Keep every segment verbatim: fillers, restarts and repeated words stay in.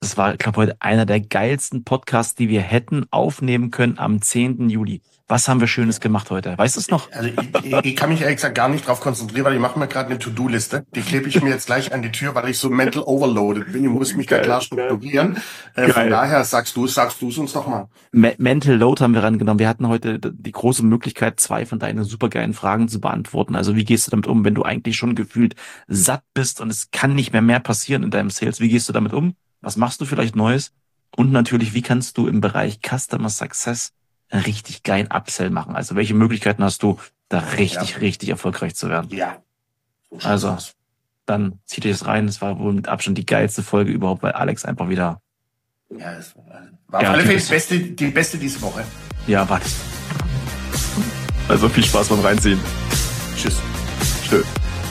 Das war, ich glaube, heute einer der geilsten Podcasts, die wir hätten aufnehmen können am zehnten Juli. Was haben wir Schönes Ja. gemacht heute? Weißt du es noch? Also ich, ich, ich kann mich ehrlich gesagt gar nicht drauf konzentrieren, weil ich mache mir gerade eine To-Do-Liste. Die klebe ich mir jetzt gleich an die Tür, weil ich so mental overloaded bin. Ich muss mich da Geil, klar geil. strukturieren. Äh, von Geil. daher sagst du, sagst du es uns doch mal. Me- Mental Load haben wir rangenommen. Wir hatten heute d- die große Möglichkeit, zwei von deinen supergeilen Fragen zu beantworten. Also wie gehst du damit um, wenn du eigentlich schon gefühlt satt bist und es kann nicht mehr mehr passieren in deinem Sales? Wie gehst du damit um? Was machst du vielleicht Neues? Und natürlich, wie kannst du im Bereich Customer Success einen richtig geilen Upsell machen? Also welche Möglichkeiten hast du, da richtig, Ja. richtig erfolgreich zu werden? Ja. So schaut's Also, aus. dann zieht euch das rein. Es war wohl mit Abstand die geilste Folge überhaupt, weil Alex einfach wieder, Ja, es war auf Ja, alle Fälle die typisch. beste, die beste diese Woche. ja, warte. Also viel Spaß beim Reinziehen. Tschüss. Schön.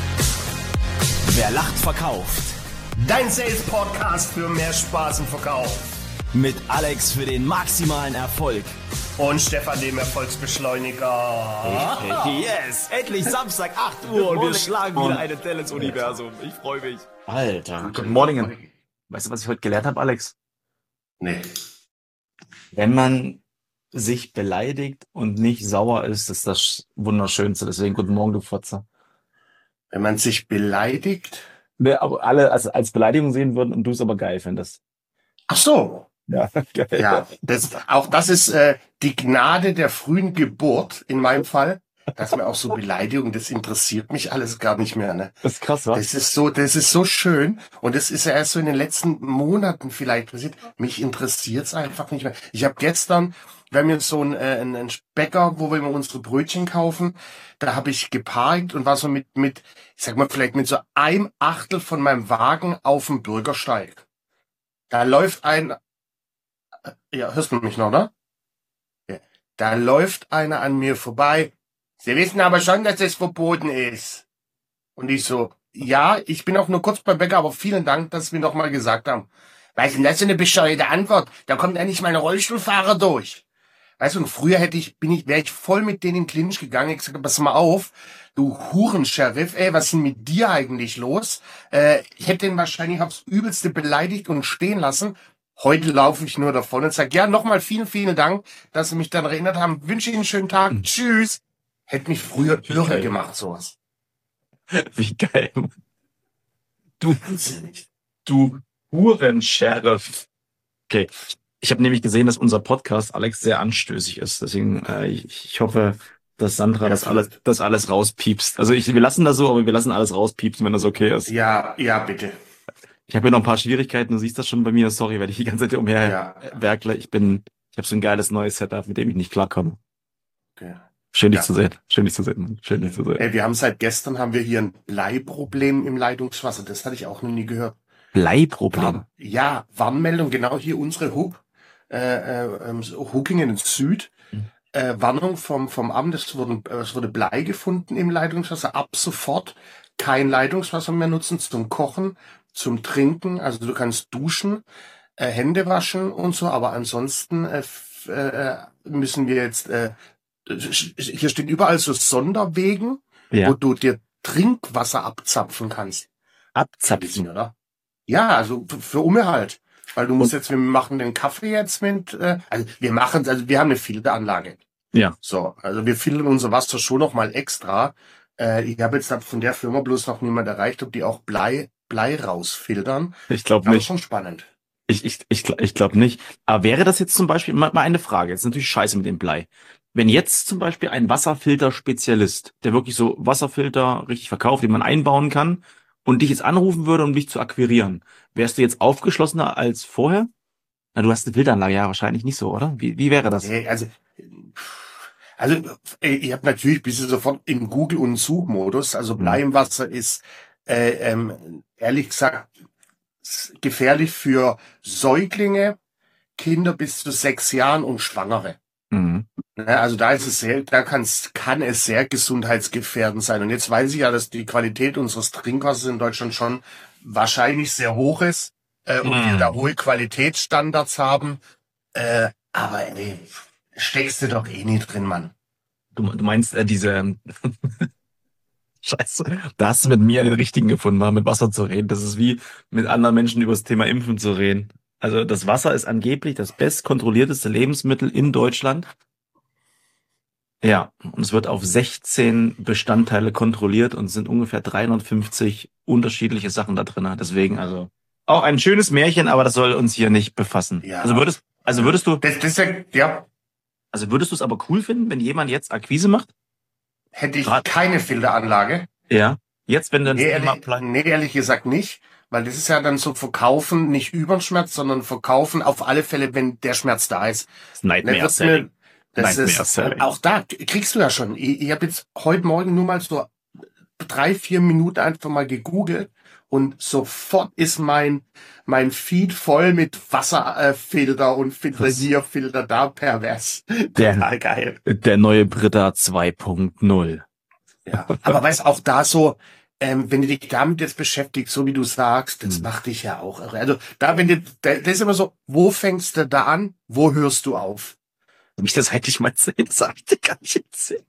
Wer lacht, verkauft. Dein Sales-Podcast für mehr Spaß im Verkauf. Mit Alex für den maximalen Erfolg. Und Stefan, dem Erfolgsbeschleuniger. Yes! Endlich Samstag, acht Uhr und wir schlagen wieder eine Delle ins Universum. Ich freue mich. Alter. Good morning. Weißt du, was ich heute gelernt habe, Alex? Nee. Wenn man sich beleidigt und nicht sauer ist, ist das Wunderschönste. Deswegen guten Morgen, du Fotze. Wenn man sich beleidigt. Ne, aber alle als, als Beleidigung sehen würden und du es aber geil findest. Ach so. Ja, geil. Ja, das, auch das ist äh, die Gnade der frühen Geburt in meinem Fall. Dass mir auch so Beleidigung, das interessiert mich alles gar nicht mehr. Ne? Das ist krass, was? Das ist so, das ist so schön und das ist ja erst so in den letzten Monaten vielleicht passiert. Mich interessiert's einfach nicht mehr. Ich habe gestern, wir haben jetzt so einen, äh, einen Bäcker, wo wir immer unsere Brötchen kaufen, da habe ich geparkt und war so mit, mit, ich sag mal vielleicht mit so einem Achtel von meinem Wagen auf dem Bürgersteig. Da läuft ein, äh, ja, hörst du mich noch, ne? Ja. Da läuft einer an mir vorbei. Sie wissen aber schon, dass es verboten ist. Und ich so, ja, ich bin auch nur kurz beim Bäcker, aber vielen Dank, dass Sie mir noch mal gesagt haben. Weißt du, das ist eine bescheuerte Antwort. Da kommt ja nicht mal ein Rollstuhlfahrer durch. Weißt du, und früher hätte ich, bin ich, wäre ich voll mit denen in den Clinch gegangen. Ich gesagt, pass mal auf, du Hurensheriff, ey, was ist denn mit dir eigentlich los? Äh, ich hätte den wahrscheinlich aufs Übelste beleidigt und stehen lassen. Heute laufe ich nur davon und sage, ja, nochmal vielen, vielen Dank, dass Sie mich dann erinnert haben. Wünsche Ihnen einen schönen Tag. Mhm. Tschüss. Hätte mich früher irre Geil. gemacht, sowas. Wie geil. Du, Wahnsinnig. du Huren-Sheriff. Okay. Ich habe nämlich gesehen, dass unser Podcast, Alex, sehr anstößig ist. Deswegen, äh, ich, ich hoffe, dass Sandra Ja, das alles, das alles rauspiepst. Also ich, wir lassen das so, aber wir lassen alles rauspiepsen, wenn das okay ist. Ja, ja, bitte. Ich habe hier noch ein paar Schwierigkeiten. Du siehst das schon bei mir. Sorry, weil ich die ganze Zeit umher Ja. werkle. Ich bin, ich habe so ein geiles neues Setup, mit dem ich nicht klarkomme. Okay. Schön, dich Ja. zu sehen. Schön, dich zu sehen. Mann. Schön, dich zu sehen. Ey, wir haben seit gestern haben wir hier ein Bleiproblem im Leitungswasser. Das hatte ich auch noch nie gehört. Bleiproblem. Warn, ja, Warnmeldung, genau hier unsere Hub, äh, äh, ähm, so Huckingen Süd. Mhm. Äh, Warnung vom, vom Amt, es wurde, es wurde Blei gefunden im Leitungswasser. Ab sofort kein Leitungswasser mehr nutzen zum Kochen, zum Trinken. Also du kannst duschen, äh, Hände waschen und so, aber ansonsten äh, f- äh, müssen wir jetzt, äh, hier stehen überall so Sonderwegen, wo Ja. du dir Trinkwasser abzapfen kannst. Abzapfen. Oder? Ja, also f- für Umhalt. Weil du musst jetzt, wir machen den Kaffee jetzt mit, äh, also wir machen, also wir haben eine Filteranlage. Ja. So, also wir filtern unser Wasser schon noch mal extra. Äh, ich habe jetzt von der Firma bloß noch niemand erreicht, ob die auch Blei, Blei rausfiltern. Ich glaube Aber nicht. schon spannend. Ich, ich, ich, gl- ich glaube nicht. Aber wäre das jetzt zum Beispiel, mal, mal eine Frage, jetzt ist natürlich scheiße mit dem Blei. Wenn jetzt zum Beispiel ein Wasserfilter-Spezialist, der wirklich so Wasserfilter richtig verkauft, den man einbauen kann, und dich jetzt anrufen würde, um dich zu akquirieren, wärst du jetzt aufgeschlossener als vorher? Na, du hast eine Filteranlage, ja, wahrscheinlich nicht so, oder? Wie, wie wäre das? Nee, also, also äh, ich habe natürlich bist du sofort im Google- und Suchmodus. Also Mhm. Blei im Wasser ist äh, ähm, ehrlich gesagt s- gefährlich für Säuglinge, Kinder bis zu sechs Jahren und Schwangere. Mhm. Ja, also da ist es sehr, da kann's, kann es sehr gesundheitsgefährdend sein. Und jetzt weiß ich ja, dass die Qualität unseres Trinkwassers in Deutschland schon wahrscheinlich sehr hoch ist äh, und wir Mhm. da hohe Qualitätsstandards haben. Äh, aber ey, steckst du doch eh nie drin, Mann. Du, du meinst äh, diese Scheiße, da hast du mit mir den richtigen gefunden, mal mit Wasser zu reden. Das ist wie mit anderen Menschen über das Thema Impfen zu reden. Also das Wasser ist angeblich das bestkontrollierteste Lebensmittel in Deutschland. Ja, und es wird auf sechzehn Bestandteile kontrolliert und es sind ungefähr dreihundertfünfzig unterschiedliche Sachen da drin. Deswegen also auch ein schönes Märchen, aber das soll uns hier nicht befassen. Ja. Also würdest, also würdest du, Das, das ist ja, ja, also würdest du es aber cool finden, wenn jemand jetzt Akquise macht? hätte ich Grad- keine Filteranlage. Ja. Jetzt, wenn du das Nee, Thema ehrlich, Pla- nee, ehrlich gesagt nicht. Weil das ist ja dann so verkaufen, nicht über den Schmerz, sondern verkaufen auf alle Fälle, wenn der Schmerz da ist. das Nightmare Ne, wird's Selling. mir- Das Nightmare ist, Selling. auch da kriegst du ja schon. Ich, ich habe jetzt heute Morgen nur mal so drei, vier Minuten einfach mal gegoogelt und sofort ist mein, mein Feed voll mit Wasserfilter und Filter Das- hier, Filter da, pervers. Der- Total geil. Der neue Britta zwei Punkt null. Ja. Aber weißt auch da so, ähm, wenn du dich damit jetzt beschäftigst, so wie du sagst, das Hm. macht dich ja auch irre. Also da, wenn du, da, das ist immer so, wo fängst du da an, wo hörst du auf? Wenn ich das eigentlich mal sehen, das hab ich dir gar nicht erzählt.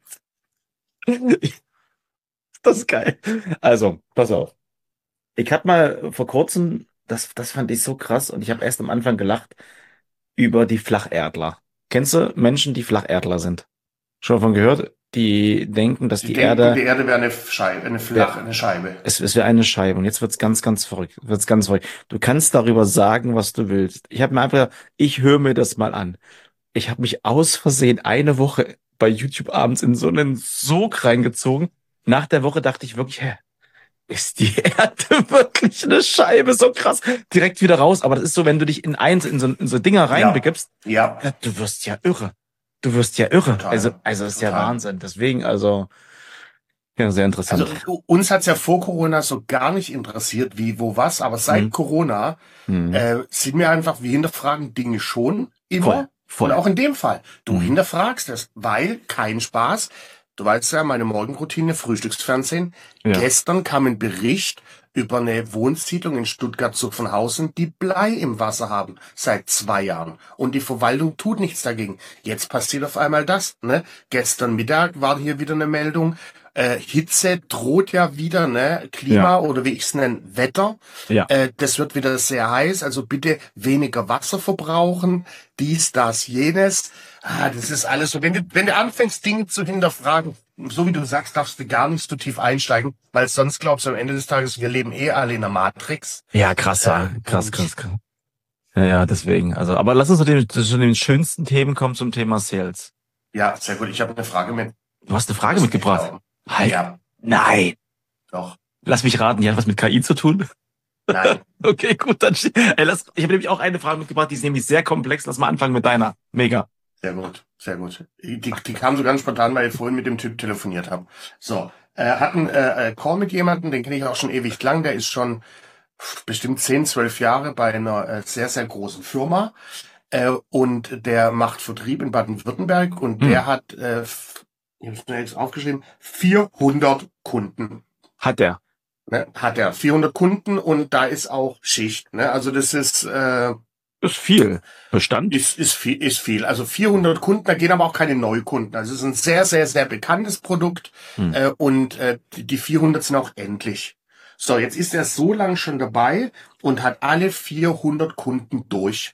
Das ist geil. Also, pass auf. Ich hab mal vor kurzem, das, das fand ich so krass und ich habe erst am Anfang gelacht über die Flacherdler. Kennst du Menschen, die Flacherdler sind? Schon davon gehört? Die denken, dass die, Die denken, Erde, die Erde wäre eine Scheibe, eine flache, eine Scheibe. es, es wäre eine Scheibe und jetzt wird's ganz, ganz verrückt. Wird's ganz verrückt. Du kannst darüber sagen, was du willst. Ich habe mir einfach, ich höre mir das mal an. Ich habe mich aus Versehen eine Woche bei YouTube abends in so einen Sog reingezogen. Nach der Woche dachte ich wirklich, hä, ist die Erde wirklich eine Scheibe? So krass. Direkt wieder raus. Aber das ist so, wenn du dich in eins, in so, in so Dinger reinbegibst, Ja. ja, du wirst ja irre. Du wirst ja irre. Total. Also, also das ist ja Total. Wahnsinn. Deswegen, also, ja, sehr interessant. Also uns hat's ja vor Corona so gar nicht interessiert, wie, wo, was, aber seit Mhm. Corona Hm. äh, sind wir einfach, wir hinterfragen Dinge schon immer. Voll, voll. Und auch in dem Fall. Du Mhm. hinterfragst es, weil kein Spaß. Du weißt ja, meine Morgenroutine, Frühstücksfernsehen. Ja. Gestern kam ein Bericht über eine Wohnsiedlung in Stuttgart-Zuffenhausen, die Blei im Wasser haben. Seit zwei Jahren. Und die Verwaltung tut nichts dagegen. Jetzt passiert auf einmal das, ne? Gestern Mittag war hier wieder eine Meldung. Äh, Hitze droht ja wieder, ne? Klima Ja. oder wie ich es nenne, Wetter. Ja. Äh, das wird wieder sehr heiß, also bitte weniger Wasser verbrauchen, dies, das, jenes. Ah, das ist alles so. Wenn du, wenn du anfängst, Dinge zu hinterfragen, so wie du sagst, darfst du gar nicht so tief einsteigen, weil sonst glaubst du am Ende des Tages, wir leben eh alle in der Matrix. Ja, krass, ja. Ja, krass, und- krass, krass. Ja, ja, deswegen. Also, aber lass uns zu den, zu den schönsten Themen kommen zum Thema Sales. Ja, sehr gut. Ich habe eine Frage mit. Du hast eine Frage mitgebracht. Halt. Ja, Nein. doch. Lass mich raten, die hat was mit K I zu tun? Nein. Okay, gut, dann, ste- ey, lass, ich habe nämlich auch eine Frage mitgebracht, die ist nämlich sehr komplex. Lass mal anfangen mit deiner. Mega. Sehr gut, sehr gut. Die, die kam so ganz spontan, weil ich vorhin mit dem Typ telefoniert habe. So, äh, hatten äh, äh, Call mit jemandem, den kenne ich auch schon ewig lang. Der ist schon bestimmt zehn, zwölf Jahre bei einer äh, sehr, sehr großen Firma. Äh, und der macht Vertrieb in Baden-Württemberg und Hm. der hat, äh, f- ich habe es mir jetzt aufgeschrieben, vierhundert Kunden. Hat der. Ne? Hat er vierhundert Kunden und da ist auch Schicht. Ne? Also das ist... Äh, Ist viel. Bestand? Ist, ist viel, ist viel. Also vierhundert Kunden, da gehen aber auch keine Neukunden. Also es ist ein sehr, sehr, sehr bekanntes Produkt Hm. äh, und äh, die die vierhundert sind auch endlich. So, jetzt ist er so lang schon dabei und hat alle vierhundert Kunden durch.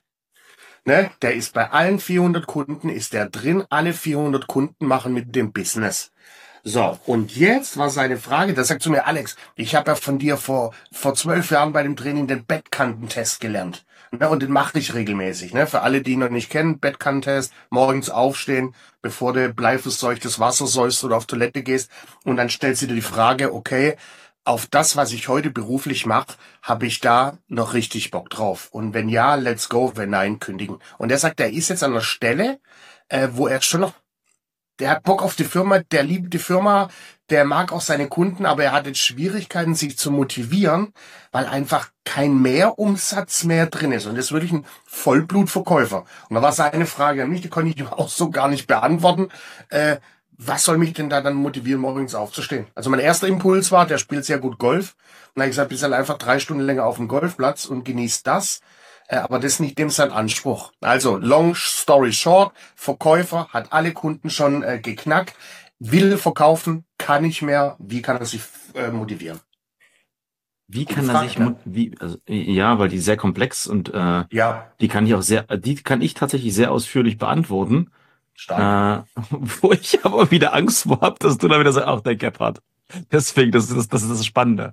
Ne? Der ist bei allen vierhundert Kunden, ist der drin. Alle vierhundert Kunden machen mit dem Business. So, und jetzt war seine Frage, da sagt zu mir, Alex, ich habe ja von dir vor vor zwölf Jahren bei dem Training den Bettkantentest gelernt. Ne, und den mache ich regelmäßig. Ne? Für alle, die ihn noch nicht kennen, Bettkantentest, morgens aufstehen, bevor du bleiverseuchtes Wasser säust oder auf Toilette gehst. Und dann stellst du dir die Frage, okay, auf das, was ich heute beruflich mache, habe ich da noch richtig Bock drauf? Und wenn ja, let's go, wenn nein, kündigen. Und er sagt, er ist jetzt an der Stelle, äh, wo er schon noch der hat Bock auf die Firma, der liebt die Firma, der mag auch seine Kunden, aber er hat jetzt Schwierigkeiten, sich zu motivieren, weil einfach kein Mehrumsatz mehr drin ist. Und das ist wirklich ein Vollblutverkäufer. Und da war seine Frage an mich, die konnte ich ihm auch so gar nicht beantworten. Äh, was soll mich denn da dann motivieren, morgens aufzustehen? Also mein erster Impuls war, der spielt sehr gut Golf. Und dann habe ich gesagt, bist halt einfach drei Stunden länger auf dem Golfplatz und genießt das. Äh, aber das ist nicht dem sein Anspruch. Also, long story short, Verkäufer hat alle Kunden schon äh, geknackt, will verkaufen, kann nicht mehr. Wie kann er sich äh, motivieren? Wie Gute kann er Frage, sich, ne? mo- wie, also, ja, weil die sehr komplex und äh, Ja, die kann ich auch sehr, die kann ich tatsächlich sehr ausführlich beantworten, stark. äh, wo ich aber wieder Angst vor habe, dass du da wieder sagst, ach, der Gebhardt. Deswegen, das ist das, das ist das Spannende.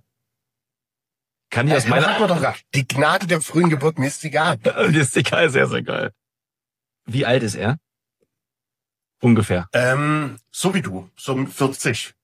Kann ich aus Äh, da meiner, hat man doch gesagt, die Gnade der frühen Geburt, mir ist egal. mir ist egal, sehr, sehr geil. Wie alt ist er? Ungefähr. Ähm, so wie du, so vierzig.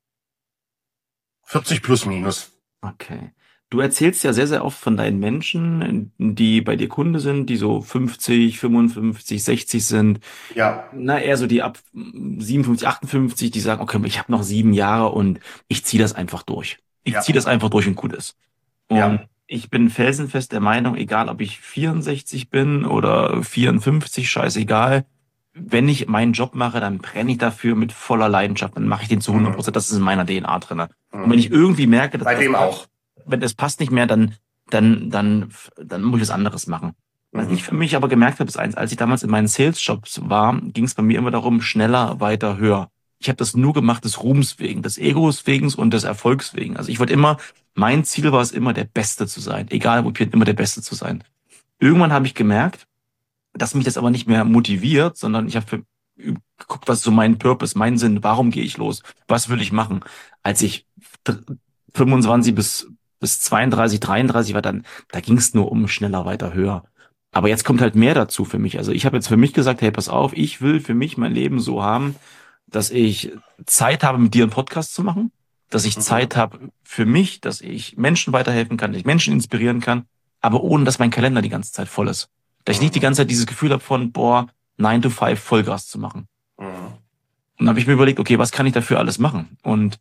vierzig plus minus. Okay. Du erzählst ja sehr, sehr oft von deinen Menschen, die bei dir Kunde sind, die so fünfzig, fünfundfünfzig, sechzig sind. Ja, Na, eher so die ab siebenundfünfzig, achtundfünfzig, die sagen, okay, ich habe noch sieben Jahre und ich ziehe das einfach durch. Ich ziehe ja, das einfach durch und gut ist. Und ja. ich bin felsenfest der Meinung, egal ob ich vierundsechzig bin oder vierundfünfzig, scheißegal, wenn ich meinen Job mache, dann brenne ich dafür mit voller Leidenschaft. Dann mache ich den zu hundert Mhm. Prozent. Das ist in meiner D N A drinne. Und wenn Mhm. ich irgendwie merke, dass Bei das dem passt, auch. wenn das passt nicht mehr, dann, dann, dann, dann muss ich was anderes machen. Was Mhm. ich für mich aber gemerkt habe, ist eins, als ich damals in meinen Sales-Jobs war, ging es bei mir immer darum, schneller, weiter, höher. Ich habe das nur gemacht des Ruhms wegen, des Egos wegen und des Erfolgs wegen. Also ich wollte immer, mein Ziel war es immer, der Beste zu sein. Egal, wo ich bin, immer der Beste zu sein. Irgendwann habe ich gemerkt, dass mich das aber nicht mehr motiviert, sondern ich habe für geguckt, was ist so mein Purpose, mein Sinn, warum gehe ich los, was will ich machen. Als ich fünfundzwanzig bis bis zweiunddreißig, dreiunddreißig war, dann da ging es nur um schneller, weiter, höher. Aber jetzt kommt halt mehr dazu für mich. Also ich habe jetzt für mich gesagt, hey, pass auf, ich will für mich mein Leben so haben, dass ich Zeit habe, mit dir einen Podcast zu machen, dass ich Mhm. Zeit habe für mich, dass ich Menschen weiterhelfen kann, dass ich Menschen inspirieren kann, aber ohne, dass mein Kalender die ganze Zeit voll ist. Dass ich nicht die Mhm. ganze Zeit dieses Gefühl habe von, boah, nine to five Vollgas zu machen. Mhm. Und dann habe ich mir überlegt, okay, was kann ich dafür alles machen? Und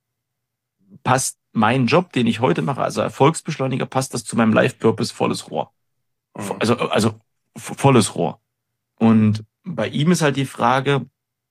passt mein Job, den ich heute mache, also Erfolgsbeschleuniger, passt das zu meinem Life-Purpose volles Rohr. Mhm. Also, also volles Rohr. Und bei ihm ist halt die Frage,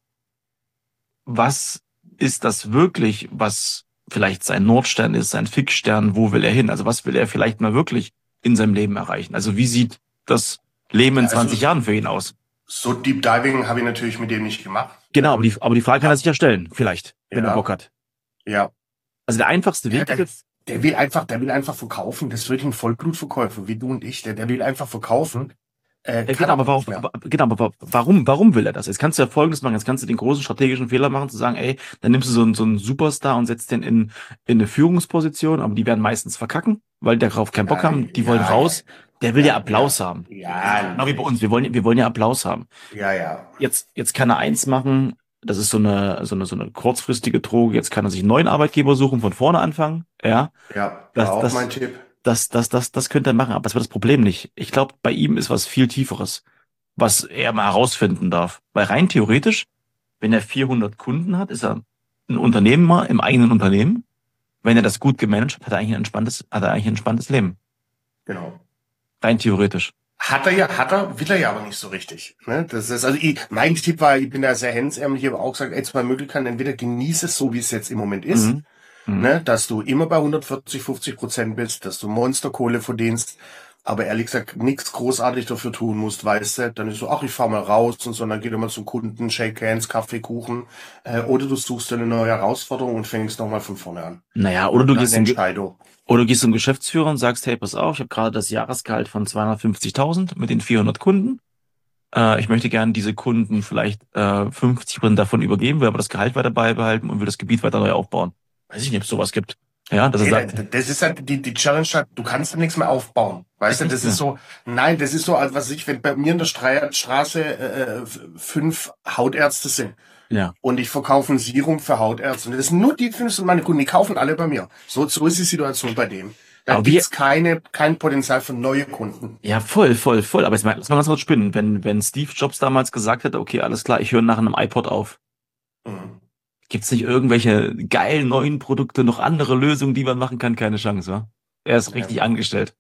was ist das wirklich, was vielleicht sein Nordstern ist, sein Fixstern, wo will er hin? Also was will er vielleicht mal wirklich in seinem Leben erreichen? Also wie sieht das Leben in Ja, also zwanzig Jahren für ihn aus? so Deep Diving habe ich natürlich mit dem nicht gemacht. Genau, aber Ähm, die, aber die Frage kann er sich ja stellen, vielleicht, wenn er Bock ja, hat. ja. Also der einfachste Ja, Weg ist der, jetzt, der will einfach, der will einfach verkaufen. Das ist wirklich ein Vollblutverkäufer, wie du und ich. Der, der will einfach verkaufen. Äh, äh, kann genau, aber aber warum, nicht mehr. genau, aber warum, warum will er das? Jetzt kannst du ja Folgendes machen, jetzt kannst du den großen strategischen Fehler machen, zu sagen, ey, dann nimmst du so einen, so einen Superstar und setzt den in, in eine Führungsposition, aber die werden meistens verkacken, weil die darauf keinen Bock Ja, haben, die wollen ja, ja, raus, der will ja ja, Applaus ja, haben. ja, Genau wie bei uns, natürlich. wir wollen, wir wollen ja Applaus haben. Ja, ja, Jetzt, jetzt kann er eins machen, das ist so eine, so eine, so eine kurzfristige Droge, jetzt kann er sich einen neuen Arbeitgeber suchen, von vorne anfangen, ja, ja, war das, auch mein das, Tipp. das, das, das, das könnte er machen, aber das wird das Problem nicht. Ich glaube, bei ihm ist was viel Tieferes, was er mal herausfinden darf. Weil rein theoretisch, wenn er vierhundert Kunden hat, ist er ein Unternehmer im eigenen Unternehmen. Wenn er das gut gemanagt hat, hat er eigentlich ein entspanntes, hat er eigentlich ein entspanntes Leben. Genau. Rein theoretisch. Hat er ja, hat er, will er ja aber nicht so richtig. Ne? Das ist, also ich, mein Tipp war, ich bin da sehr hemdsärmlich, aber auch gesagt, ey, zwei Möglichkeiten, entweder genieße es so, wie es jetzt im Moment ist, Mhm. Mhm. ne? Dass du immer bei hundertvierzig, fünfzig Prozent bist, dass du Monsterkohle verdienst, aber ehrlich gesagt nichts großartig dafür tun musst, weißt du, dann ist so, ach, ich fahr mal raus und so, und dann geht er mal zum Kunden, Shake Hands, Kaffee, Kuchen, äh, oder du suchst dir eine neue Herausforderung und fängst nochmal von vorne an. Naja, oder du Eine gehst zum, Ge- Entscheidung. oder du gehst zum Geschäftsführer und sagst, hey, pass auf, ich habe gerade das Jahresgehalt von zweihundertfünfzigtausend mit den vierhundert Kunden. Äh, ich möchte gerne diese Kunden vielleicht äh, fünfzig Prozent davon übergeben, will aber das Gehalt weiter beibehalten und will das Gebiet weiter neu aufbauen. Weiß ich nicht, ob es sowas gibt. Ja, dass er Nee, sagt, da- das ist halt die, die Challenge, halt, du kannst da nichts mehr aufbauen. Weißt ist du, nicht das ist mehr. so, nein, das ist so, als was ich, wenn bei mir in der Stra Straße äh, f- fünf Hautärzte sind Ja. und ich verkaufe ein Serum für Hautärzte und das sind nur die fünf sind meine Kunden, die kaufen alle bei mir. So, so ist die Situation bei dem. Da Aber wir, gibt's keine, kein Potenzial für neue Kunden. ja, voll, voll, voll. Aber jetzt mal, lass mal ganz kurz spinnen. Wenn, wenn Steve Jobs damals gesagt hätte, okay, alles klar, ich höre nach einem iPod auf. Mhm. Gibt's nicht irgendwelche geilen neuen Produkte, noch andere Lösungen, die man machen kann? Keine Chance, wa? Er ist Ja. richtig angestellt.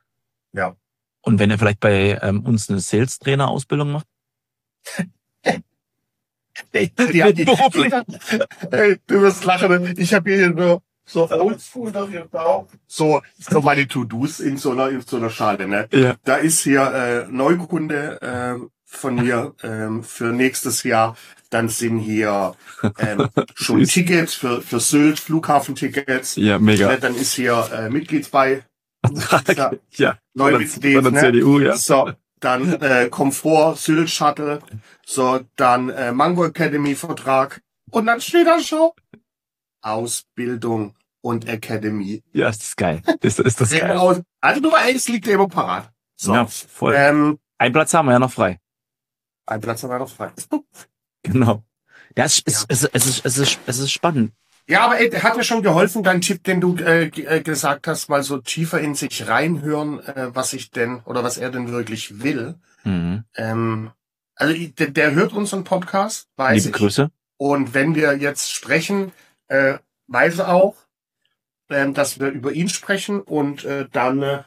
Ja. Und wenn er vielleicht bei ähm, uns eine Sales-Trainer-Ausbildung macht? Ey, die, die, Beruflich. ey, du wirst lachen. Ich habe hier nur so Oldschool so so meine To-Dos in so einer in so einer Schale, ne? Ja. Da ist hier äh, Neukunde äh, von mir ähm, für nächstes Jahr Dann sind hier ähm, schon Tickets für, für Sylt, Flughafentickets. Ja, mega. Dann ist hier äh, Mitgliedsbei. Ja, Neue Mitglied, ne? C D U, ja. So, dann äh, Komfort, Sylt Shuttle. So, dann äh, Mango Academy Vertrag. Und dann steht da schon Ausbildung und Academy. Ja, ist das geil. Ist, ist das geil. Aus, also Nummer eins liegt immer parat. So. Ja, voll. Ähm, Ein Platz haben wir ja noch frei. ein Platz haben wir noch frei. Genau. Ja, es, es, Ja. es, es, ist, es, ist, es ist spannend. Ja, aber ey, hat mir schon geholfen, dein Tipp, den du äh, g- äh, gesagt hast, mal so tiefer in sich reinhören, äh, was ich denn oder was er denn wirklich will. Mhm. Ähm, also ich- der, der hört unseren Podcast, weiß Liebe ich. Grüße. Und wenn wir jetzt sprechen, äh, weiß er auch, ähm, dass wir über ihn sprechen und äh, dann äh,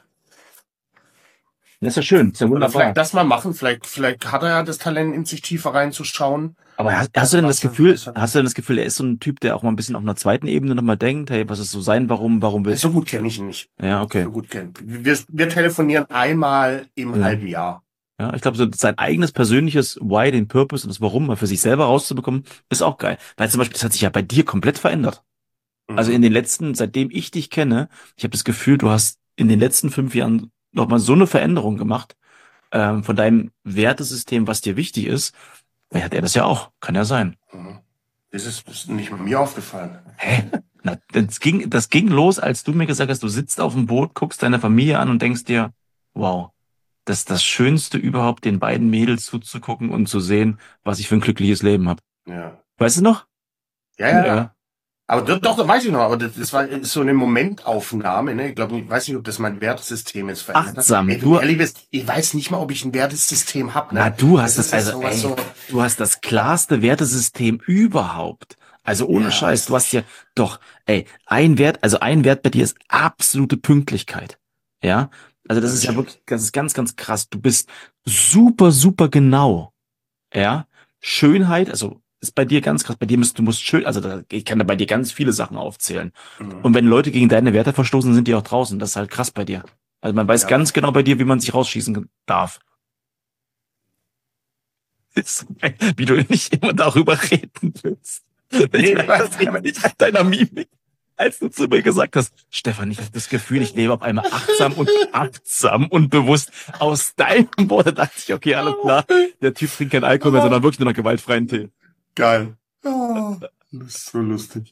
Das ist ja schön. Ist ja oder wunderbar. vielleicht das mal machen. Vielleicht, vielleicht hat er ja das Talent, in sich tiefer reinzuschauen. Aber hast, hast du denn das Was er- Gefühl, was er- hast du denn das Gefühl, er ist so ein Typ, der auch mal ein bisschen auf einer zweiten Ebene nochmal denkt, hey, was ist so sein, warum, warum willst So gut kenne ich ihn nicht. du? Ja, okay. So gut kennen. Wir, wir telefonieren einmal im Ja. halben Jahr. Ja, ich glaube, so sein eigenes persönliches Why, den Purpose und das Warum mal für sich selber rauszubekommen, ist auch geil. Weil zum Beispiel, das hat sich ja bei dir komplett verändert. Also in den letzten, seitdem ich dich kenne, ich habe das Gefühl, du hast in den letzten fünf Jahren nochmal so eine Veränderung gemacht, ähm, von deinem Wertesystem, was dir wichtig ist. Vielleicht hat er das ja auch. Kann ja sein. Mhm. Das ist, das ist nicht mir aufgefallen. Hä? Na, das ging, das ging los, als du mir gesagt hast, du sitzt auf dem Boot, guckst deine Familie an und denkst dir, wow, das ist das Schönste überhaupt, den beiden Mädels zuzugucken und zu sehen, was ich für ein glückliches Leben habe. Ja. Weißt du noch? Ja, ja, ja. Aber doch, doch, das weiß ich noch, aber das, das war so eine Momentaufnahme, ne? Ich glaube, ich weiß nicht, ob das mein Wertesystem jetzt verändert hat. Achtsam. Ey, Du- du, ehrlich bist, ich weiß nicht mal, ob ich ein Wertesystem habe, ne? Na, du hast das, ist also, sowas ey, so, du hast das klarste Wertesystem überhaupt. Also ohne Ja, Scheiß, du hast ja, doch, ey, ein Wert, also ein Wert bei dir ist absolute Pünktlichkeit. Ja? Also das ist ja wirklich, das ist ganz, ganz krass. Du bist super, super genau. Ja? Schönheit, also ist bei dir ganz krass. Bei dir musst, du musst schön, also da, ich kann da bei dir ganz viele Sachen aufzählen. Mhm. Und wenn Leute gegen deine Werte verstoßen, sind die auch draußen. Das ist halt krass bei dir. Also man weiß Ja. ganz genau bei dir, wie man sich rausschießen darf. Ist, wie du nicht immer darüber reden willst. Nee, Ich weiß das immer nicht an deiner Mimik. Als du zu mir gesagt hast, Stefan, ich habe das Gefühl, ich lebe auf einmal achtsam und achtsam und bewusst. Aus deinem Worte dachte ich, okay, alles klar, der Typ trinkt keinen Alkohol mehr, sondern wirklich nur noch gewaltfreien Tee. Geil. Oh, das ist so lustig.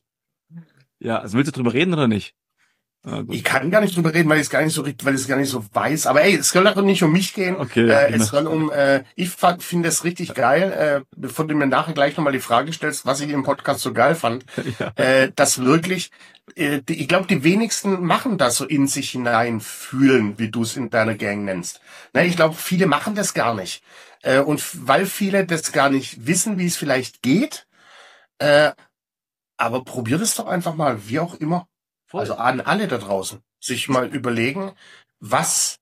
Ja, also willst du drüber reden oder nicht? Ah, gut. Ich kann gar nicht drüber reden, weil ich es gar nicht so richtig, weil ich es gar nicht so weiß. Aber ey, es soll doch nicht um mich gehen. Okay, ja, äh, genau. es soll um, äh, ich fand- finde es richtig geil, äh, bevor du mir nachher gleich nochmal die Frage stellst, was ich im Podcast so geil fand, Ja. äh, dass wirklich, äh, die, ich glaube, die wenigsten machen das so in sich hinein fühlen, wie du es in deiner Gang nennst. Ne, ich glaube, viele machen das gar nicht. Äh, und f- weil viele das gar nicht wissen, wie es vielleicht geht, äh, aber probiert es doch einfach mal, wie auch immer. Voll. Also an alle da draußen, sich mal überlegen, was,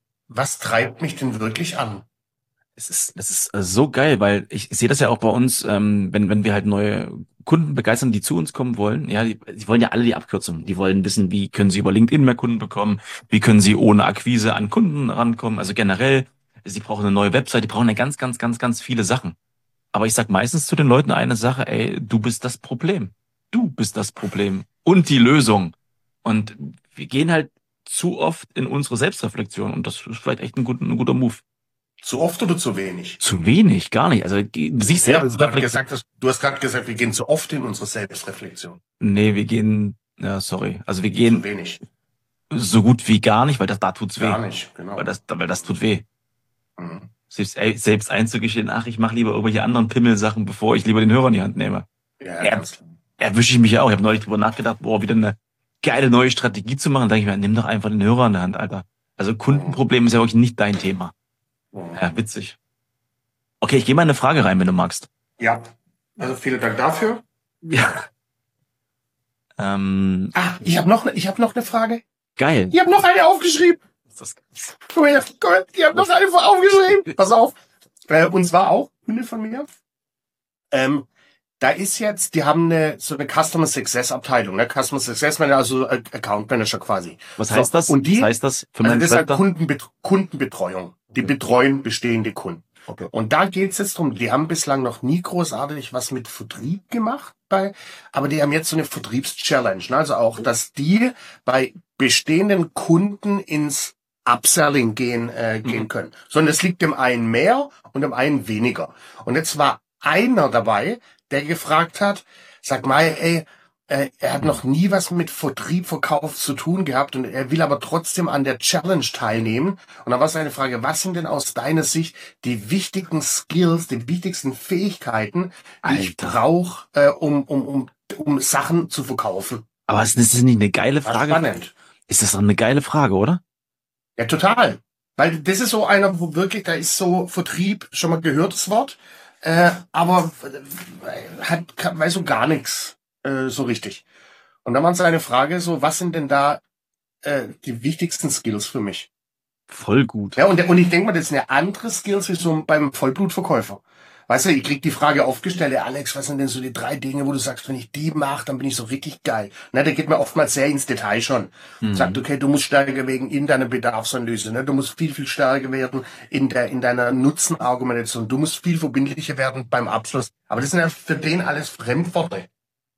was treibt mich denn wirklich an? Es ist, das ist äh, so geil, weil ich sehe das ja auch bei uns, ähm, wenn, wenn wir halt neue Kunden begeistern, die zu uns kommen wollen. Ja, die, die wollen ja alle die Abkürzung. Die wollen wissen, wie können sie über LinkedIn mehr Kunden bekommen, wie können sie ohne Akquise an Kunden rankommen. Also generell, sie brauchen eine neue Website, die brauchen ja ganz, ganz, ganz, ganz viele Sachen. Aber ich sag meistens zu den Leuten eine Sache, ey, du bist das Problem. Du bist das Problem und die Lösung. Und wir gehen halt zu oft in unsere Selbstreflexion und das ist vielleicht echt ein guter, ein guter Move. Zu oft oder zu wenig? Zu wenig, gar nicht. Also ge- sich Ja, selbst du, hast reflektieren. gesagt, dass, du hast gerade gesagt, wir gehen zu oft in unsere Selbstreflexion. Nee, wir gehen, ja, sorry. Also wir Zu gehen wenig. so gut wie gar nicht, weil das da tut's weh. Gar nicht, genau. Weil das, weil das tut weh. Mhm. Selbst, ey, selbst einzugestehen, ach, ich mache lieber irgendwelche anderen Pimmelsachen, bevor ich lieber den Hörer in die Hand nehme. Ja, Ja. ganz klar. Erwische ich mich ja auch. Ich habe neulich drüber nachgedacht, boah, wieder eine geile neue Strategie zu machen. Da denke ich mir, nimm doch einfach den Hörer in der Hand, Alter. Also Kundenproblem ist ja wirklich nicht dein Thema. Mhm. Ja, witzig. Okay, ich gehe mal eine Frage rein, wenn du magst. Ja, also vielen Dank dafür. Ja. Ähm, Ah, ich habe noch, ne- ich habe noch eine Frage. geil. Ich habe noch eine aufgeschrieben. Ist das- Guck mal, guck mal, ich habe noch eine aufgeschrieben. Pass auf. Äh, und zwar auch Hunde von mir. Ähm, da ist jetzt, die haben eine so eine Customer Success Abteilung, ne? Customer Success Manager, also äh, Account Manager quasi. Was So, heißt das? Und die, Was heißt das für also meine das ist halt Schwester? Kundenbet Kundenbetreuung. Die betreuen bestehende Kunden. Okay. Und da geht's jetzt drum. Die haben bislang noch nie großartig was mit Vertrieb gemacht, bei, aber die haben jetzt so eine Vertriebschallenge. Ne? Also auch, dass die bei bestehenden Kunden ins Upselling gehen, äh, gehen Mhm. können. Sondern es liegt dem einen mehr und dem einen weniger. Und jetzt war einer dabei, der gefragt hat, sag mal, ey, äh, er hat noch nie was mit Vertrieb, Verkauf zu tun gehabt und er will aber trotzdem an der Challenge teilnehmen. Und da war seine Frage, was sind denn aus deiner Sicht die wichtigen Skills, die wichtigsten Fähigkeiten, die ich Alter. brauche, äh, um, um, um, um Sachen zu verkaufen? Aber ist das nicht eine geile War Frage? spannend. Ist das doch eine geile Frage, oder? Ja, total. Weil das ist so einer, wo wirklich, da ist so Vertrieb schon mal gehörtes Wort, äh, aber äh, hat, kann- weiß so gar nichts äh, so richtig. Und dann war seine Frage so, was sind denn da äh, die wichtigsten Skills für mich? Voll gut. Ja, und, und ich denke mal, das sind ja andere Skills wie so beim Vollblutverkäufer. Weißt du, ich krieg die Frage aufgestellt, ja, Alex, was sind denn so die drei Dinge, wo du sagst, wenn ich die mache, dann bin ich so richtig geil. Na, der geht mir oftmals sehr ins Detail schon. Mhm. Sagt, okay, du musst stärker werden in deiner Bedarfsanalyse, ne? Du musst viel, viel stärker werden in der, in deiner Nutzenargumentation. Du musst viel verbindlicher werden beim Abschluss. Aber das sind ja für den alles Fremdworte.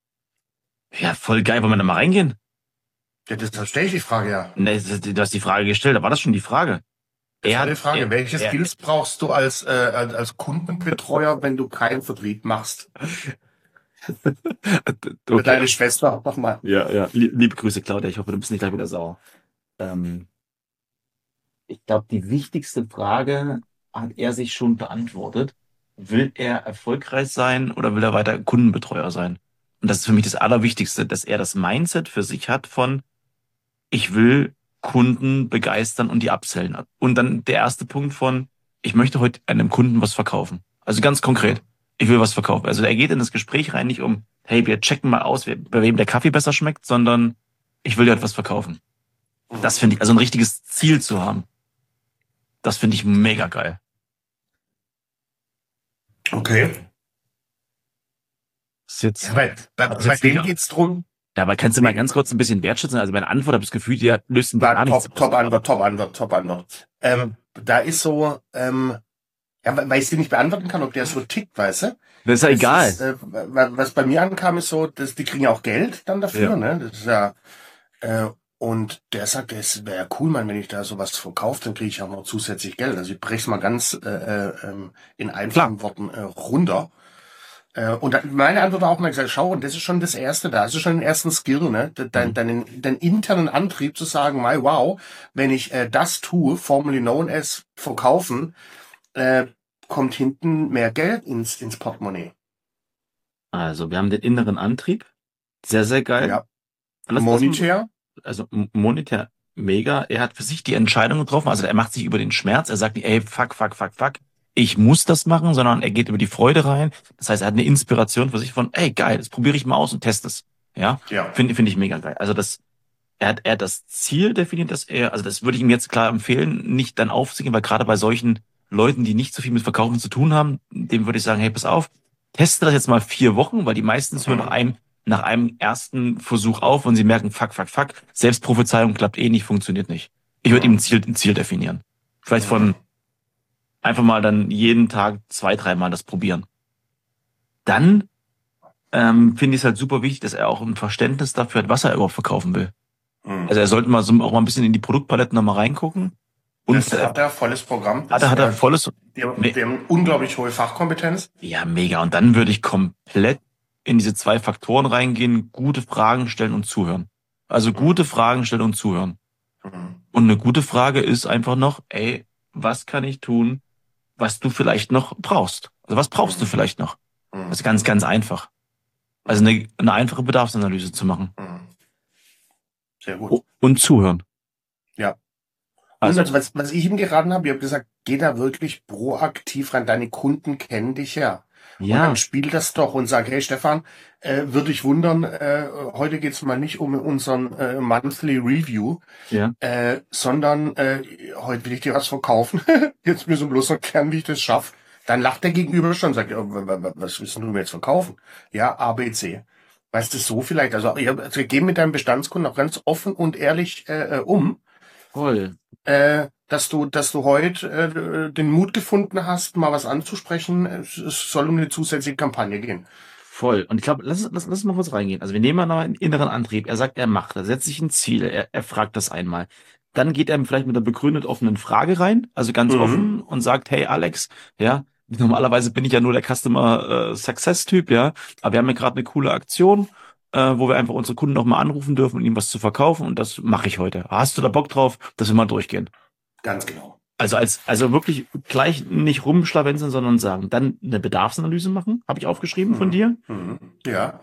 Ja, voll geil. Wollen wir da mal reingehen? Ja, das verstehe ich die Frage ja. Ne, du hast die Frage gestellt, da war das schon die Frage. Das Er war hat, die Frage, er, welche er, Skills brauchst du als, äh, als als Kundenbetreuer, wenn du keinen Vertrieb machst? Für okay. deine Schwester, nochmal. Ja, ja. Lie- Liebe Grüße, Claudia. Ich hoffe, du bist nicht gleich wieder sauer. Ähm, ich glaube, die wichtigste Frage hat er sich schon beantwortet. Will er erfolgreich sein oder will er weiter Kundenbetreuer sein? Und das ist für mich das Allerwichtigste, dass er das Mindset für sich hat von, ich will Kunden begeistern und die upsellen. Und dann der erste Punkt von, ich möchte heute einem Kunden was verkaufen. Also ganz konkret, ich will was verkaufen. Also er geht in das Gespräch rein nicht um, hey, wir checken mal aus, wer- bei wem der Kaffee besser schmeckt, sondern ich will dir etwas verkaufen. Das finde ich, also ein richtiges Ziel zu haben. Das finde ich mega geil. Okay. Das ist jetzt, Ja, weil bei, Also bei jetzt nicht- dem geht's drum, ja, aber kannst du mal ganz kurz ein bisschen wertschätzen? Also meine Antwort habe ich das Gefühl, die löst war gar nichts top, aus. top Antwort, top Antwort, top Antwort. Ähm, da ist so, ähm, ja, weil weil ich sie nicht beantworten kann, ob der so tickt, weißt du? Das ist ja Das egal. Ist, äh, wa- was bei mir ankam, ist so, dass die kriegen ja auch Geld dann dafür, Ja. ne? Das ist ja, äh, und der sagt, es wäre ja cool, man, wenn ich da sowas verkaufe, dann kriege ich auch noch zusätzlich Geld. Also ich breche es mal ganz äh, äh, ähm, in einfachen Worten äh, runter. Äh, und dann meine Antwort war auch mal gesagt, schau, und das ist schon das Erste da, das ist schon den ersten Skill, ne? Dein, Mhm. deinen, deinen internen Antrieb zu sagen, my wow, wenn ich äh, das tue, formerly known as verkaufen, äh, kommt hinten mehr Geld ins, ins Portemonnaie. Also wir haben den inneren Antrieb. Sehr, sehr geil. Ja. Lass- lass- Monetär. also m- monetär mega. Er hat für sich die Entscheidung getroffen. Also er macht sich über den Schmerz. Er sagt nicht, ey, fuck, fuck, fuck, fuck. Ich muss das machen, sondern er geht über die Freude rein. Das heißt, er hat eine Inspiration für sich von, ey, geil, das probiere ich mal aus und teste es. Ja, Ja. finde finde ich mega geil. Also das, er hat, er hat das Ziel definiert, dass er, also das würde ich ihm jetzt klar empfehlen, nicht dann aufzugehen, weil gerade bei solchen Leuten, die nicht so viel mit Verkaufen zu tun haben, dem würde ich sagen, hey, pass auf, teste das jetzt mal vier Wochen, weil die meistens hören nach einem, nach einem ersten Versuch auf und sie merken, fuck, fuck, fuck, Selbstprophezeiung klappt eh nicht, funktioniert nicht. Ich würde ihm ein Ziel, ein Ziel definieren. Vielleicht von einfach mal dann jeden Tag zwei, dreimal das probieren. Dann ähm, finde ich es halt super wichtig, dass er auch ein Verständnis dafür hat, was er überhaupt verkaufen will. Mhm. Also er sollte mal so auch mal ein bisschen in die Produktpaletten nochmal reingucken. Und das äh, hat er volles Programm. hat er, hat er volles, Die haben, die haben unglaublich hohe Fachkompetenz. ja, mega. Und dann würde ich komplett in diese zwei Faktoren reingehen, gute Fragen stellen und zuhören. Also gute Fragen stellen und zuhören. Mhm. Und eine gute Frage ist einfach noch, ey, was kann ich tun, was du vielleicht noch brauchst? Also was brauchst du vielleicht noch? Mhm. Das ist ganz, ganz einfach. Also eine, eine einfache Bedarfsanalyse zu machen. Mhm. Sehr gut. Oh, und zuhören. Ja. Also, Und also was, was ich ihm geraten habe, ich habe gesagt, geh da wirklich proaktiv ran. Deine Kunden kennen dich ja. Und ja, dann spiel das doch und sag, hey Stefan, äh, würde ich wundern, äh, heute geht's mal nicht um unseren äh, Monthly Review, ja. äh, sondern äh, heute will ich dir was verkaufen. Jetzt müssen wir bloß erklären, wie ich das schaffe. Dann lacht der Gegenüber schon und sagt, ja, w- w- was willst du mir jetzt verkaufen? Ja, A, B, C. Weißt du, so vielleicht. Also, ich hab- also geh mit deinem Bestandskunden auch ganz offen und ehrlich äh, äh, um. Voll. Äh, dass du, dass du heute äh, den Mut gefunden hast, mal was anzusprechen. Es, es soll um eine zusätzliche Kampagne gehen. Voll. Und ich glaube, lass, lass, lass uns mal kurz reingehen. Also wir nehmen mal einen inneren Antrieb. Er sagt, er macht, er setzt sich ein Ziel, er, er fragt das einmal. Dann geht er vielleicht mit einer begründet offenen Frage rein, also ganz Mhm. offen und sagt, hey Alex, ja, normalerweise bin ich ja nur der Customer äh, Success Typ, ja, aber wir haben ja gerade eine coole Aktion, äh, wo wir einfach unsere Kunden noch mal anrufen dürfen und ihnen was zu verkaufen und das mache ich heute. Hast du da Bock drauf, dass wir mal durchgehen? Ganz genau. Also als also wirklich gleich nicht rumschlawenzeln, sondern sagen, dann eine Bedarfsanalyse machen, habe ich aufgeschrieben von Mhm. dir. Mhm. Ja.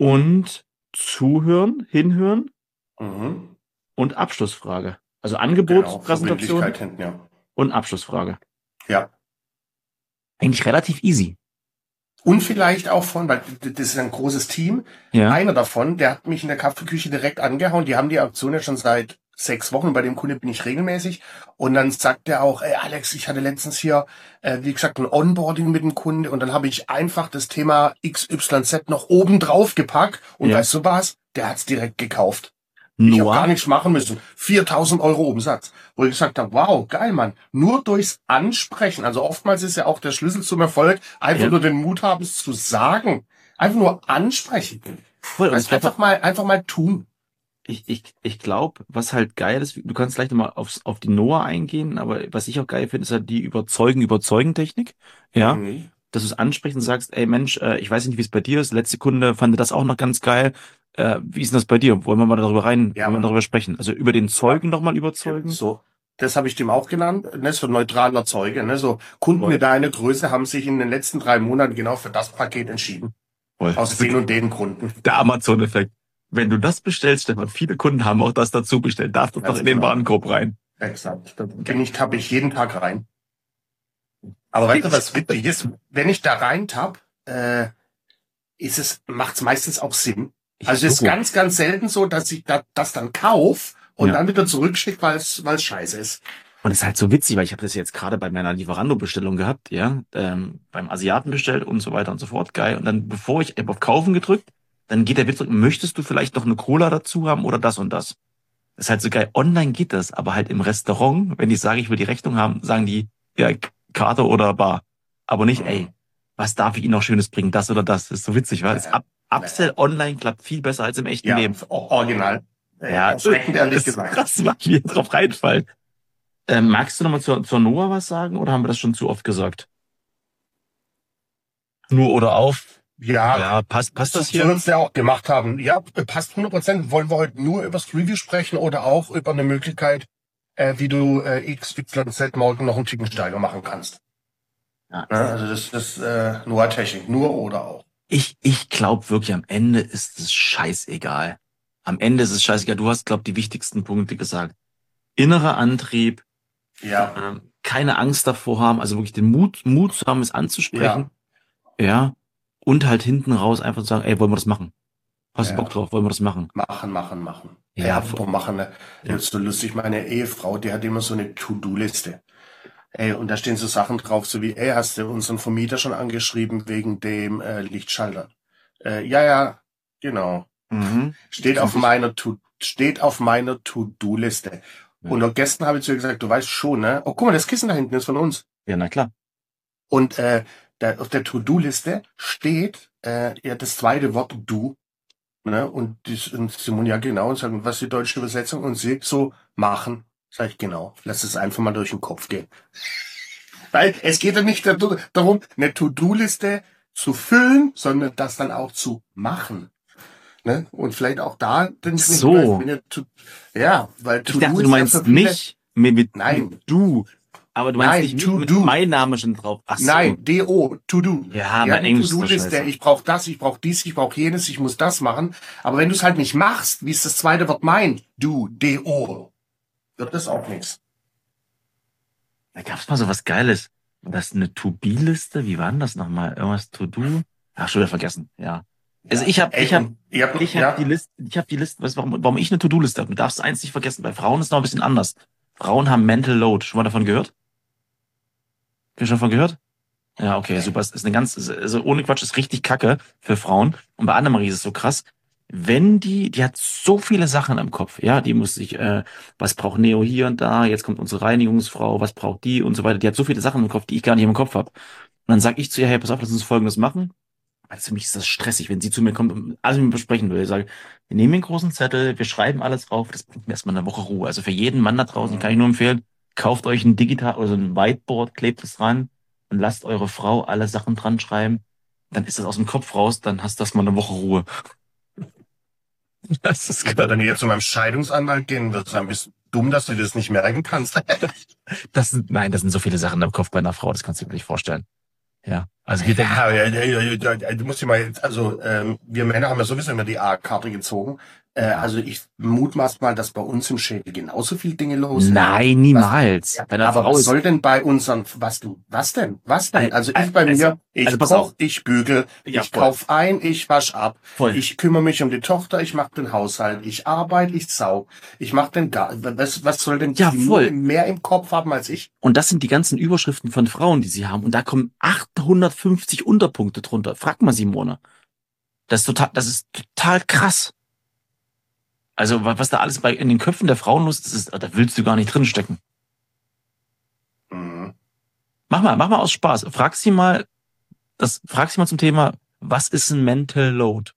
Und zuhören, hinhören Mhm. und Abschlussfrage. Also Genau. Angebotspräsentation Verbindlichkeit hinten, ja. und Abschlussfrage. Ja. Eigentlich relativ easy. Und vielleicht auch von, weil das ist ein großes Team. Ja. Einer davon, der hat mich in der Kaffeeküche direkt angehauen. Die haben die Aktion ja schon seit sechs Wochen. Bei dem Kunde bin ich regelmäßig. Und dann sagt er auch, ey Alex, ich hatte letztens hier, äh, wie gesagt, ein Onboarding mit dem Kunde. Und dann habe ich einfach das Thema X Y Z noch oben drauf gepackt. Und Ja. weißt du was? Der hat's direkt gekauft. Ich habe gar Nur, nichts machen müssen. viertausend Euro Umsatz. Wo ich gesagt habe, wow, geil, Mann. Nur durchs Ansprechen. Also oftmals ist ja auch der Schlüssel zum Erfolg, einfach Ja. nur den Mut haben, es zu sagen. Einfach nur ansprechen. voll. Und Also ich glaube, einfach mal, einfach mal tun. ich, ich, ich glaube, was halt geil ist, du kannst gleich nochmal aufs, auf die Noah eingehen, aber was ich auch geil finde, ist halt die Überzeugen-Überzeugen-Technik. Ja. Mhm. Dass du es ansprichst und sagst, ey Mensch, äh, ich weiß nicht, wie es bei dir ist. Letzte Kunde fand das auch noch ganz geil. Äh, wie ist denn das bei dir? Wollen wir mal darüber rein, Ja. wollen wir darüber sprechen? Also über den Zeugen nochmal überzeugen. So. Das habe ich dem auch genannt, ne, so neutraler Zeuge. Ne, so Kunden Voll. mit deiner Größe haben sich in den letzten drei Monaten genau für das Paket entschieden. Voll. Aus den und den Gründen. Der Amazon-Effekt. Wenn du das bestellst, Stefan, viele Kunden haben auch das dazu bestellt, darf das Ganz doch in den genau. Warenkorb rein. Exakt. Da bin ich, tappe ich jeden Tag rein. Aber weißt du, was witzig ist? Wenn ich da rein tapp, äh, ist es, macht's meistens auch Sinn. Also es ist ganz, ganz selten so, dass ich da, das dann kauf und Ja. dann wieder zurückschicke, weil es, weil es scheiße ist. Und es ist halt so witzig, weil ich habe das jetzt gerade bei meiner Lieferando-Bestellung gehabt, ja, ähm, beim Asiaten bestellt und so weiter und so fort, geil. Und dann, bevor ich ich hab auf Kaufen gedrückt, dann geht der Witz zurück, möchtest du vielleicht noch eine Cola dazu haben oder das und das? Das ist halt so geil. Online geht das, aber halt im Restaurant, wenn ich sage, ich will die Rechnung haben, sagen die, ja, Karte oder Bar. Aber nicht, ey, was darf ich Ihnen noch Schönes bringen, das oder das? Das ist so witzig, weil das Up Upsell online klappt viel besser als im echten Ja, Leben. o- original. Ja, erschreckend ehrlich das ist gesagt. krass, was mir drauf reinfallen. Ähm, magst du nochmal zur, zur Noah was sagen oder haben wir das schon zu oft gesagt? Nur oder auf? Ja, Ja, passt, passt das so wir hier? uns ja auch gemacht haben. Ja, passt hundert Prozent. Wollen wir heute nur über das Review sprechen oder auch über eine Möglichkeit, äh, wie du äh, X Y Z morgen noch einen Tickensteiger machen kannst? Ja. Ja, also das ist äh, nur Technik, nur oder auch. Ich, ich glaube wirklich, am Ende ist es scheißegal. Am Ende ist es scheißegal. Du hast, glaube die wichtigsten Punkte gesagt. Innerer Antrieb, Ja, ähm, keine Angst davor haben, also wirklich den Mut, Mut zu haben, es anzusprechen. Ja. Und halt hinten raus einfach zu sagen, ey, wollen wir das machen? Hast du Ja. Bock drauf? Wollen wir das machen? machen, machen, machen. Ja, Ja, voll. wo machen, ne? Ja. Das ist so lustig. Meine Ehefrau, die hat immer so eine To-Do-Liste. Ey, und da stehen so Sachen drauf, so wie, ey, hast du unseren Vermieter schon angeschrieben wegen dem äh, Lichtschalter? Äh, ja, ja, genau. Mhm. Steht auf meiner To, steht auf meiner To-Do-Liste. Ja. Und auch gestern habe ich zu ihr gesagt, du weißt schon, ne? Oh, guck mal, das Kissen da hinten ist von uns. Ja, na klar. Und äh, da, auf der To-Do-Liste steht äh, ja das zweite Wort du. Ne? Und, die, und Simon, ja genau, und sagen, was ist die deutsche Übersetzung? Und sie so, machen. Sag ich, genau, lass es einfach mal durch den Kopf gehen. Weil es geht ja nicht darum, darum, eine To-Do-Liste zu füllen, sondern das dann auch zu machen. Ne? Und vielleicht auch da den So. Hinweis, wenn ihr to- ja, weil Ich To-Do dachte, ist du ja meinst für viele- mich mit, mit, Nein. mit du. Aber du meinst Nein, nicht to mit, mit do. mein Name schon drauf. Ach so. Nein, D O, to do. Ja, mein eine Englisch ist so To-Do-Liste. scheiße. Ich brauche das, ich brauche dies, ich brauche jenes, ich muss das machen. Aber wenn du es halt nicht machst, wie es das zweite Wort meint, du, D O, wird das auch nichts. Da gab's mal so was Geiles. War das eine To-Be-Liste? Wie war denn das nochmal? Irgendwas To-Do? Ach, schon wieder vergessen. Ja. Also ich habe, Ey, ich habe, und ihr habt, ich ja, habe die Liste, ich habe die Liste, weißt du, warum, warum ich eine To-Do-Liste habe? Du darfst eins nicht vergessen. Bei Frauen ist es noch ein bisschen anders. Frauen haben Mental Load. Schon mal davon gehört? Hast du schon davon gehört? Ja, okay, super. Es ist eine ganz, also ohne Quatsch, ist richtig kacke für Frauen. Und bei Annemarie ist es so krass. wenn die, die hat so viele Sachen im Kopf, ja, die muss sich, äh, was braucht Neo hier und da, jetzt kommt unsere Reinigungsfrau, was braucht die und so weiter. Die hat so viele Sachen im Kopf, die ich gar nicht im Kopf habe. Und dann sag ich zu ihr, hey, pass auf, lass uns Folgendes machen. Also für mich ist das stressig, wenn sie zu mir kommt und alles mit mir besprechen will. Ich sage, wir nehmen den großen Zettel, wir schreiben alles drauf, das bringt mir erstmal eine Woche Ruhe. Also für jeden Mann da draußen kann ich nur empfehlen, kauft euch ein Digital oder so ein Whiteboard, klebt es dran und lasst eure Frau alle Sachen dran schreiben. Dann ist das aus dem Kopf raus, dann hast du das mal eine Woche Ruhe. Das ist klar. Wenn du jetzt zu meinem Scheidungsanwalt gehen würdest, dann bist du dumm, dass du das nicht merken kannst. Das sind, nein, das sind so viele Sachen im Kopf bei einer Frau, das kannst du dir nicht vorstellen. Ja, also wir denken, Ja, ja, ja, ja, ja, du musst dir mal, also ähm, wir Männer haben ja sowieso immer die A-Karte gezogen. Äh, also ich mutmaß mal, dass bei uns im Schädel genauso viele Dinge los sind. nein, niemals. Was, Bei einer aber Frau was ist, soll denn bei unseren, was du, was denn, was denn? Also ich bei also, mir, ich also pass koch, auf. ich bügel, Ja, ich voll. kauf ein, ich wasch ab, Voll. ich kümmere mich um die Tochter, ich mache den Haushalt, ich arbeite, ich saug, ich mache den Garten. Was, was soll denn Ja, die voll. nur mehr im Kopf haben als ich? Und das sind die ganzen Überschriften von Frauen, die sie haben. Und da kommen achthundertfünfzig Unterpunkte drunter. Frag mal Simone. Das ist total, das ist total krass. Also, wa- was da alles bei, in den Köpfen der Frauen los ist, das ist, da willst du gar nicht drinstecken. Mhm. Mach mal, mach mal aus Spaß. Frag sie mal, das, frag sie mal zum Thema, was ist ein Mental Load?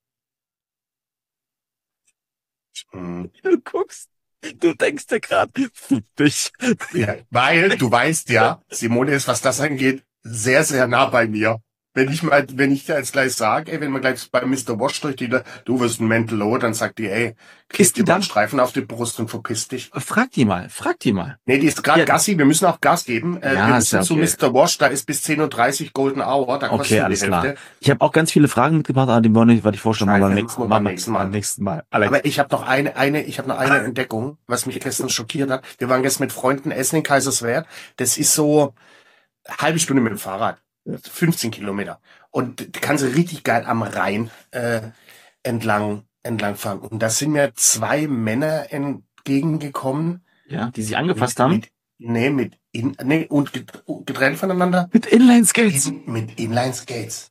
Mhm. Du guckst, du denkst dir gerade, dich. Ja, weil du weißt ja, Simone ist, was das angeht, sehr, sehr nah bei mir. Wenn ich mal, wenn ich dir jetzt gleich sage, ey, wenn man gleich bei Mister Wash durch die, du wirst ein Mental Load, dann sagt die, ey, kriegst Ist die dir mal einen dann- Streifen auf die Brust und verpiss dich. Frag die mal, frag die mal. Nee, die ist gerade Ja. Gassi, wir müssen auch Gas geben. Äh, Ja, wir ist ja müssen zu okay. Mister Wash, da ist bis zehn Uhr dreißig Golden Hour, da kostet Okay, nur alles die klar. Hälfte. Ich habe auch ganz viele Fragen mitgebracht, aber die wollen nicht, werde ich vorstellen, Scheiße, aber beim das nächsten machen wir Mal. beim nächsten Mal. Beim nächsten Mal. Alex. Aber ich habe noch eine, eine, ich habe noch eine Entdeckung, was mich gestern schockiert hat. Wir waren gestern mit Freunden essen in Kaiserswerth. Das ist so eine halbe Stunde mit dem Fahrrad, fünfzehn Kilometer. Und die kannst du richtig geil am Rhein äh, entlang entlang fahren. Und da sind mir zwei Männer entgegengekommen. Ja, die sich angefasst mit, haben. Mit, nee, mit in, nee, und get- getrennt voneinander. Mit Inline-Skates. In, mit Inline-Skates.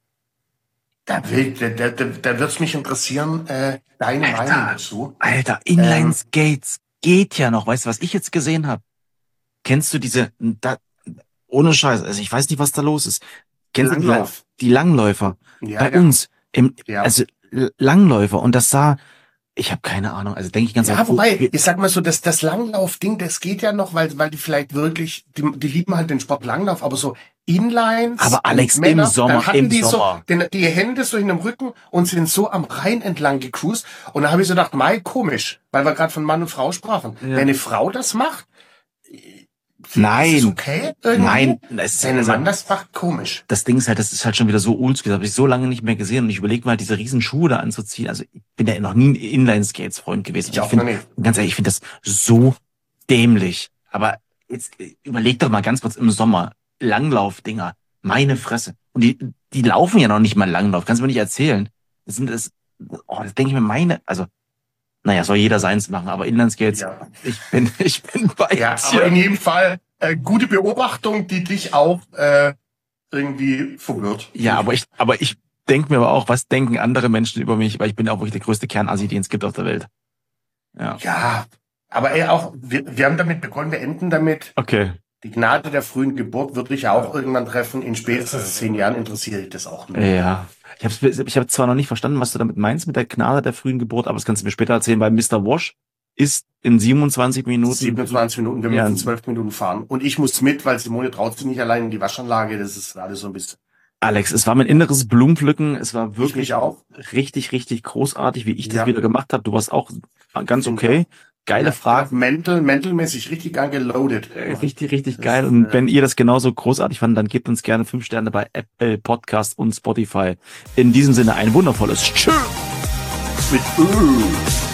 Da, will, da, da, da, da wird's mich interessieren, äh, deine Alter. Meinung dazu. Alter, Inline-Skates geht ja noch. Weißt du, was ich jetzt gesehen habe? Kennst du diese, da, ohne Scheiß, also ich weiß nicht, was da los ist. Kennst Langlauf. du die, die Langläufer? Ja, Bei ja. uns, im, Ja. also L- Langläufer. Und das sah, ich habe keine Ahnung, also denke ich ganz Ja, einfach, wobei, wir- ich sag mal so, das, das Langlauf-Ding, das geht ja noch, weil, weil die vielleicht wirklich, die, die lieben halt den Sport Langlauf, aber so Inlines. Aber Alex, und Männer, im Sommer, dann hatten im die Sommer. so den, die Hände so in dem Rücken und sind so am Rhein entlang gecruised. Und da habe ich so gedacht, mei, komisch, weil wir gerade von Mann und Frau sprachen. Ja. Wenn eine Frau das macht, Nein. ist es okay? Irgendwie? Nein, es ist Wenn ein also, Mann das macht, komisch. das Ding ist halt, das ist halt schon wieder so oldschool, das habe ich so lange nicht mehr gesehen und ich überlege mal, diese riesen Schuhe da anzuziehen. Also ich bin ja noch nie ein Inline-Skates-Freund gewesen. Ich auch finde, noch nicht. ganz ehrlich, ich finde das so dämlich. Aber jetzt äh, überleg doch mal ganz kurz im Sommer, Langlaufdinger, meine Fresse. Und die, die laufen ja noch nicht mal Langlauf, kannst du mir nicht erzählen. Das sind das, oh, das denke ich mir meine, also, naja, soll jeder seins machen, aber Inline-Skates, Ja. ich bin, ich bin bei Ja, dir. aber in jedem Fall äh, gute Beobachtung, die dich auch äh, irgendwie verwirrt. Ja, aber ich, aber ich denke mir aber auch, was denken andere Menschen über mich, weil ich bin auch wirklich der größte Kernassi, den es gibt auf der Welt. Ja. Ja, aber ey, auch, wir, wir haben damit begonnen, wir enden damit. Okay. Die Gnade der frühen Geburt wird dich ja auch irgendwann treffen. In spätestens zehn Jahren interessiert dich das auch nicht. Ja. Ich habe ich hab zwar noch nicht verstanden, was du damit meinst mit der Gnade der frühen Geburt, aber das kannst du mir später erzählen, weil Mister Wash ist in siebenundzwanzig Minuten. siebenundzwanzig Minuten, wir Ja. müssen zwölf Minuten fahren. Und ich muss mit, weil Simone traut sich nicht allein in die Waschanlage. Das ist gerade so ein bisschen. Alex, es war mein inneres Blumenpflücken. Es war Ich wirklich mich auch. richtig, richtig großartig, wie ich das Ja. wieder gemacht habe. Du warst auch ganz okay. Geile Ja, Fragen. Mental, mentalmäßig richtig angeloadet. Richtig, richtig Das, geil. Und äh, wenn ihr das genauso großartig fandet, dann gebt uns gerne fünf Sterne bei Apple Podcast und Spotify. In diesem Sinne ein wundervolles Tschüss. Mit Öl.